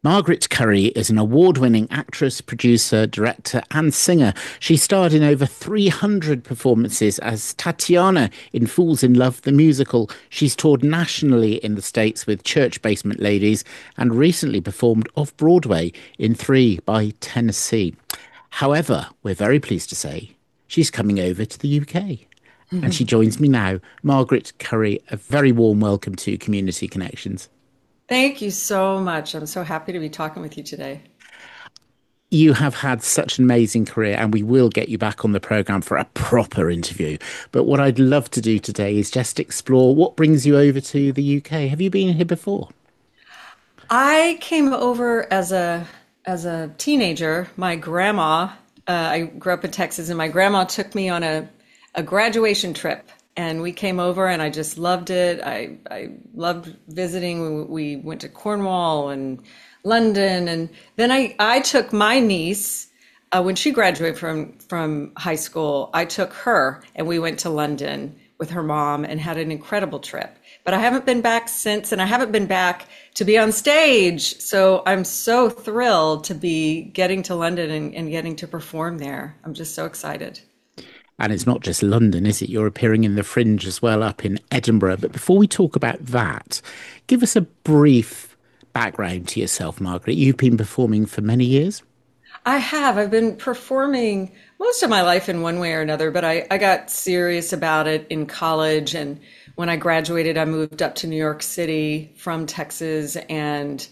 Margaret Curry is an award-winning actress, producer, director, and singer. She starred in over 300 performances as Tatiana in Fools in Love, the musical. She's toured nationally in the States with Church Basement Ladies and recently performed off-Broadway in Three by Tennessee. However, we're very pleased to say she's coming over to the UK. And she joins me now. Margaret Curry, a very warm welcome to Community Connections. Thank you so much. I'm so happy to be talking with you today. You have had such an amazing career, and we will get you back on the programme for a proper interview. But what I'd love to do today is just explore what brings you over to the UK. Have you been here before? I came over as a teenager. My grandma, I grew up in Texas, and my grandma took me on a graduation trip, and we came over, and I just loved it. I loved visiting. We went to Cornwall and London, and then I took my niece when she graduated from high school. I took her, and we went to London with her mom and had an incredible trip. But I haven't been back since, and I haven't been back to be on stage. So I'm so thrilled to be getting to London and getting to perform there. I'm just so excited. And it's not just London, is it? You're appearing in the Fringe as well up in Edinburgh. But before we talk about that, give us a brief background to yourself, Margaret. You've been performing for many years. I have. I've been performing most of my life in one way or another, but I got serious about it in college. And when I graduated, I moved up to New York City from Texas and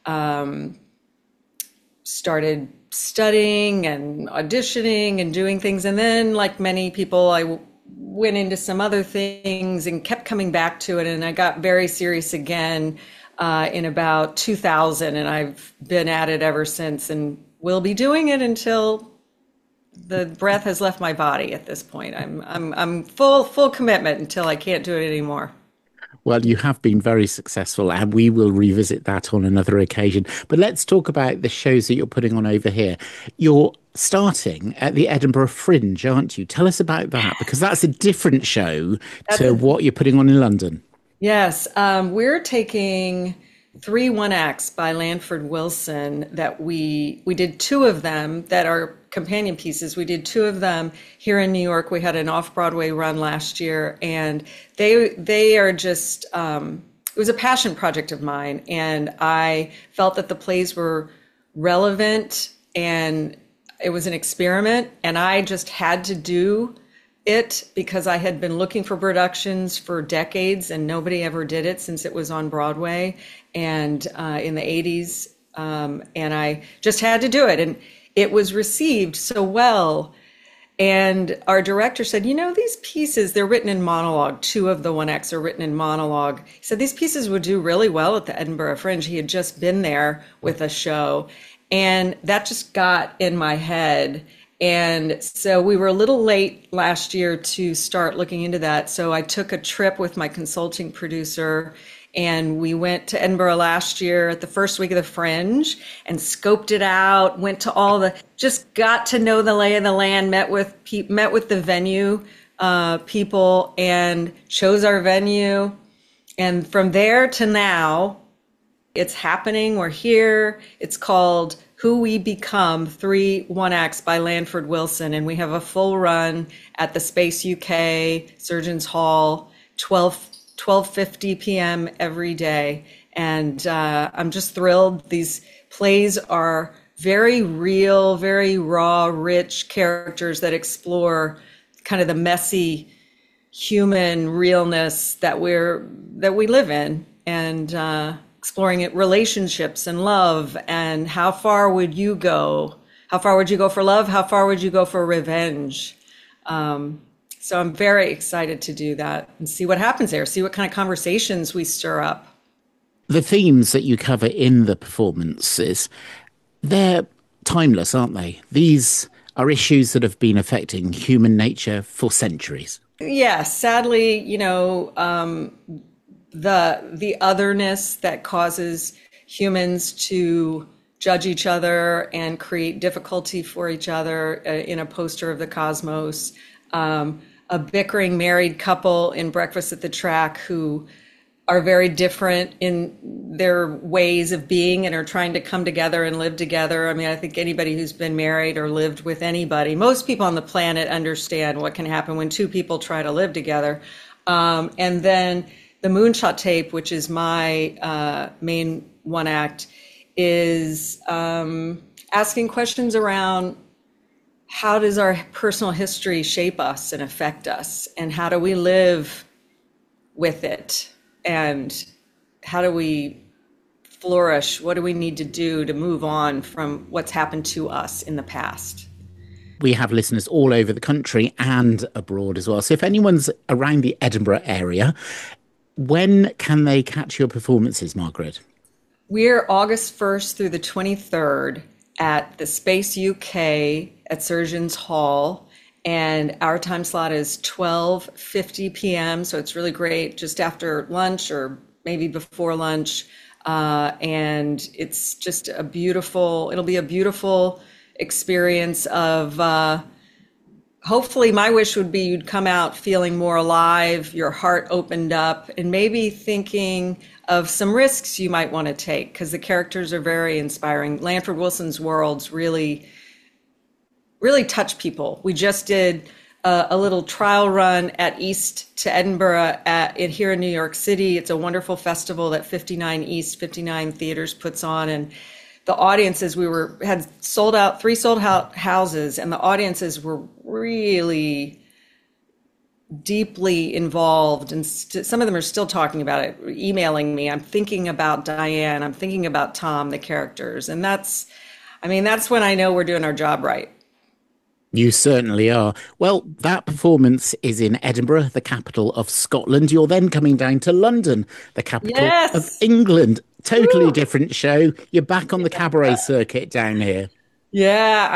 started studying and auditioning and doing things. And then, like many people, went into some other things and kept coming back to it. And I got very serious again in about 2000, and I've been at it ever since, and will be doing it until the breath has left my body. At this point, I'm full commitment until I can't do it anymore. Well, you have been very successful, and we will revisit that on another occasion. But let's talk about the shows that you're putting on over here. You're starting at the Edinburgh Fringe, aren't you? Tell us about that, because that's a different show That's to a what you're putting on in London. Yes, we're taking three one acts by Lanford Wilson that we did two of them that are companion pieces. We did two of them here in New York. We had an off-Broadway run last year, and they are just it was a passion project of mine, and I felt that the plays were relevant and it was an experiment, and I just had to do it because I had been looking for productions for decades and nobody ever did it since it was on Broadway and in the 80s. And I just had to do it. And it was received so well. And our director said, you know, these pieces, they're written in monologue. Two of the one acts are written in monologue. He said these pieces would do really well at the Edinburgh Fringe. He had just been there with a show. And that just got in my head. And so we were a little late last year to start looking into that. So I took a trip with my consulting producer, and we went to Edinburgh last year at the first week of the Fringe and scoped it out, went to just got to know the lay of the land, met with the venue people and chose our venue. And from there to now, it's happening. We're here. It's called Who We Become, three one acts by Lanford Wilson. And we have a full run at the Space UK, Surgeons Hall, 12:50 p.m. every day. And I'm just thrilled. These plays are very real, very raw, rich characters that explore kind of the messy human realness that we live in. And exploring it, relationships and love, and how far would you go? How far would you go for love? How far would you go for revenge? So I'm very excited to do that and see what happens there, see what kind of conversations we stir up. The themes that you cover in the performances, they're timeless, aren't they? These are issues that have been affecting human nature for centuries. Yeah, sadly, the otherness that causes humans to judge each other and create difficulty for each other in a poster of the cosmos. A bickering married couple in Breakfast at the Track who are very different in their ways of being and are trying to come together and live together. I mean, I think anybody who's been married or lived with anybody, most people on the planet understand what can happen when two people try to live together. And then the Moonshot Tape, which is my main one act, is asking questions around how does our personal history shape us and affect us, and how do we live with it, and how do we flourish? What do we need to do to move on from what's happened to us in the past? We have listeners all over the country and abroad as well. So if anyone's around the Edinburgh area, when can they catch your performances, Margaret? We're August 1st through the 23rd at the Space UK at Surgeons Hall. And our time slot is 12:50 p.m. So it's really great just after lunch or maybe before lunch. And it's just it'll be a beautiful experience of, hopefully my wish would be you'd come out feeling more alive, your heart opened up, and maybe thinking of some risks you might want to take, because the characters are very inspiring. Lanford Wilson's worlds really touch people. We just did a little trial run at East to Edinburgh here in New York City. It's a wonderful festival that 59 East, 59 Theaters puts on, and the audiences had sold out, 3 sold out houses, and the audiences were really deeply involved, and some of them are still talking about it, emailing me. I'm thinking about Diane, I'm thinking about Tom, the characters, and that's when I know we're doing our job right. You certainly are. Well, that performance is in Edinburgh, the capital of Scotland. You're then coming down to London, the capital of England. Totally Woo. Different show. You're back on the cabaret circuit down here. Yeah,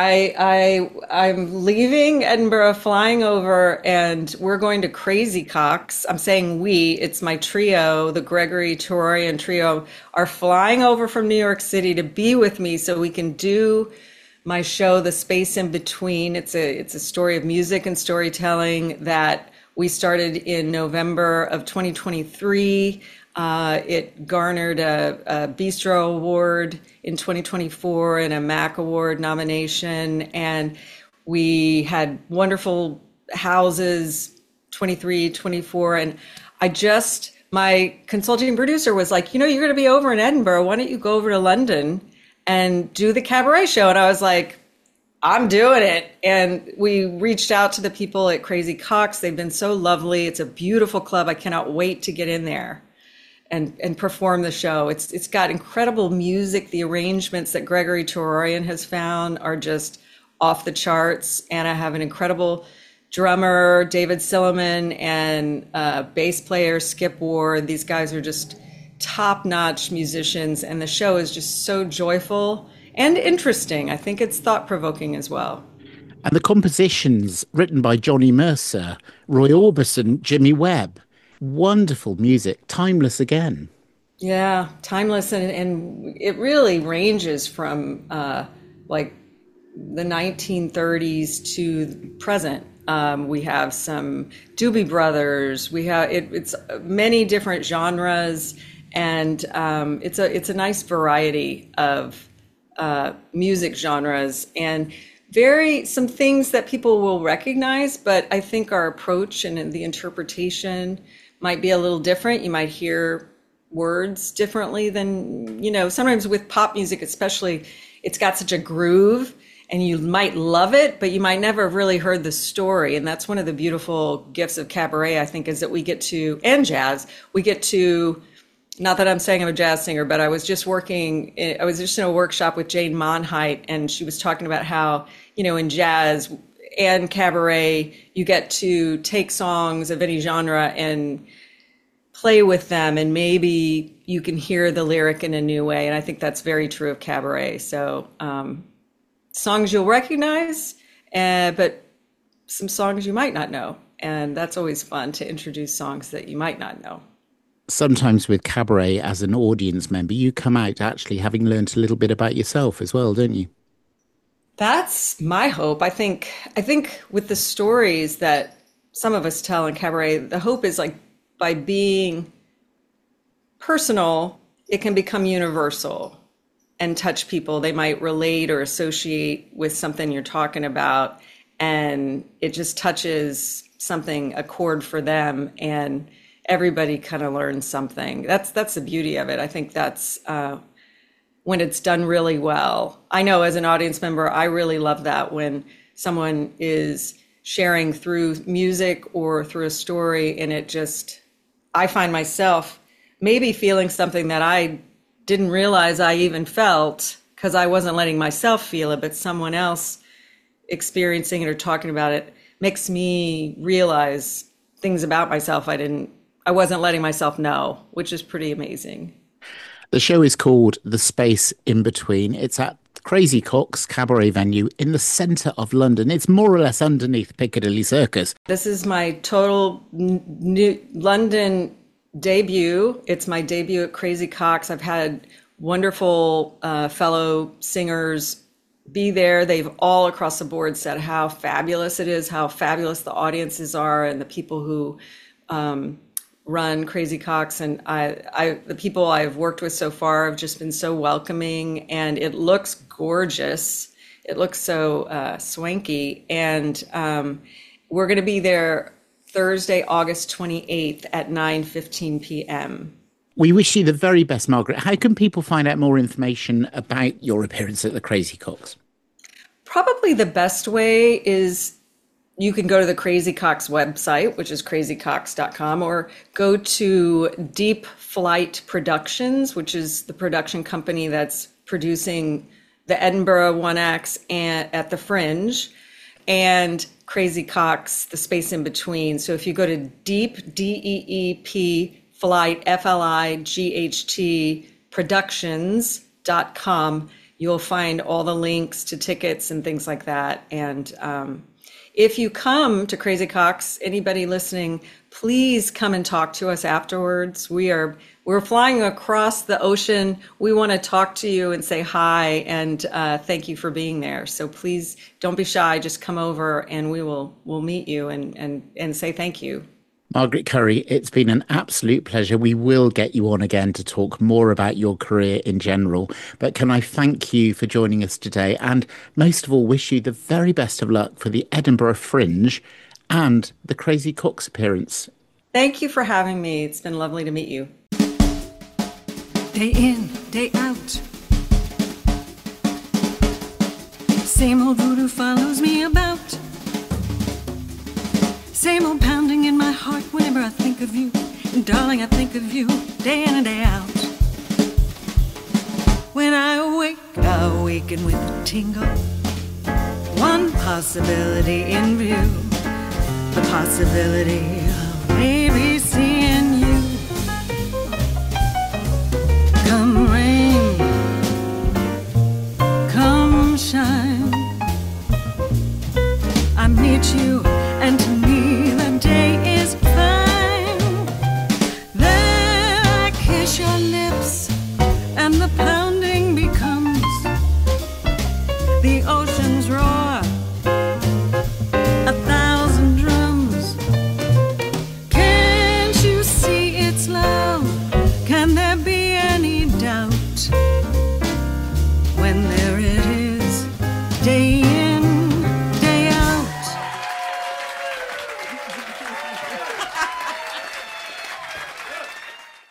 I'm leaving Edinburgh, flying over, and we're going to Crazy Coqs. I'm saying we, it's my trio, the Gregory Terrorian trio, are flying over from New York City to be with me so we can do my show, The Space in Between. It's a story of music and storytelling that we started in November of 2023. It garnered a Bistro Award in 2024 and a MAC Award nomination. And we had wonderful houses, 23, 24. And my consulting producer was like, you're going to be over in Edinburgh. Why don't you go over to London and do the cabaret show? And I was like, I'm doing it. And we reached out to the people at Crazy Coqs. They've been so lovely. It's a beautiful club. I cannot wait to get in there and perform the show. It's got incredible music. The arrangements that Gregory Terrorian has found are just off the charts. And I have an incredible drummer, David Silliman, and bass player, Skip Ward. These guys are just top-notch musicians, and the show is just so joyful and interesting. I think it's thought-provoking as well. And the compositions written by Johnny Mercer, Roy Orbison, Jimmy Webb. Wonderful music, timeless again. Yeah, timeless, and it really ranges from like the 1930s to present. We have some Doobie Brothers. We have it's many different genres. And it's a nice variety of music genres, and some things that people will recognize, but I think our approach and the interpretation might be a little different. You might hear words differently than, sometimes with pop music especially, it's got such a groove, and you might love it, but you might never have really heard the story. And that's one of the beautiful gifts of cabaret, I think, is that and jazz, we get to, not that I'm saying I'm a jazz singer, but I was just in a workshop with Jane Monheit, and she was talking about how, in jazz and cabaret, you get to take songs of any genre and play with them, and maybe you can hear the lyric in a new way. And I think that's very true of cabaret. So songs you'll recognize, but some songs you might not know. And that's always fun to introduce songs that you might not know. Sometimes with cabaret, as an audience member, you come out actually having learned a little bit about yourself as well, don't you? That's my hope. I think with the stories that some of us tell in cabaret, the hope is like by being personal, it can become universal and touch people. They might relate or associate with something you're talking about, and it just touches something, a chord for them, and everybody kind of learns something. That's the beauty of it. I think that's when it's done really well. I know as an audience member, I really love that when someone is sharing through music or through a story, and I find myself maybe feeling something that I didn't realize I even felt because I wasn't letting myself feel it, but someone else experiencing it or talking about it makes me realize things about myself I wasn't letting myself know, which is pretty amazing. The show is called The Space in Between. It's at Crazy Coq's cabaret venue in the centre of London. It's more or less underneath Piccadilly Circus. This is my total new London debut. It's my debut at Crazy Coq's. I've had wonderful fellow singers be there. They've all across the board said how fabulous it is, how fabulous the audiences are, and the people who run Crazy Coq's, and the people I've worked with so far have just been so welcoming, and it looks gorgeous. It looks so swanky, and we're going to be there Thursday, August 28th at 9:15 p.m. We wish you the very best, Margaret. How can people find out more information about your appearance at the Crazy Coq's? Probably the best way is you can go to the Crazy Coq's website, which is crazycox.com, or go to Deep Flight Productions, which is the production company that's producing the Edinburgh One Acts at the Fringe, and Crazy Coq's, The Space in Between. So if you go to Deep, DEEP, Flight, FLIGHT, Productions.com, you'll find all the links to tickets and things like that. And if you come to Crazy Coq's, anybody listening, please come and talk to us afterwards. We're flying across the ocean. We want to talk to you and say hi and thank you for being there. So please don't be shy. Just come over and we'll meet you and say thank you. Margaret Curry, it's been an absolute pleasure. We will get you on again to talk more about your career in general. But can I thank you for joining us today, and most of all, wish you the very best of luck for the Edinburgh Fringe and the Crazy Coq's appearance. Thank you for having me. It's been lovely to meet you. Day in, day out. Same old voodoo follows me about. Same old pounding in my heart whenever I think of you. And darling, I think of you day in and day out. When I awaken with a tingle. One possibility in view. The possibility of maybe seeing you. Come rain, come shine, I meet you, and to me the day is fine. Then I kiss your lips, and the pounding becomes the ocean's roar, a thousand drums. Can't you see it's love? Can there be any doubt when there is?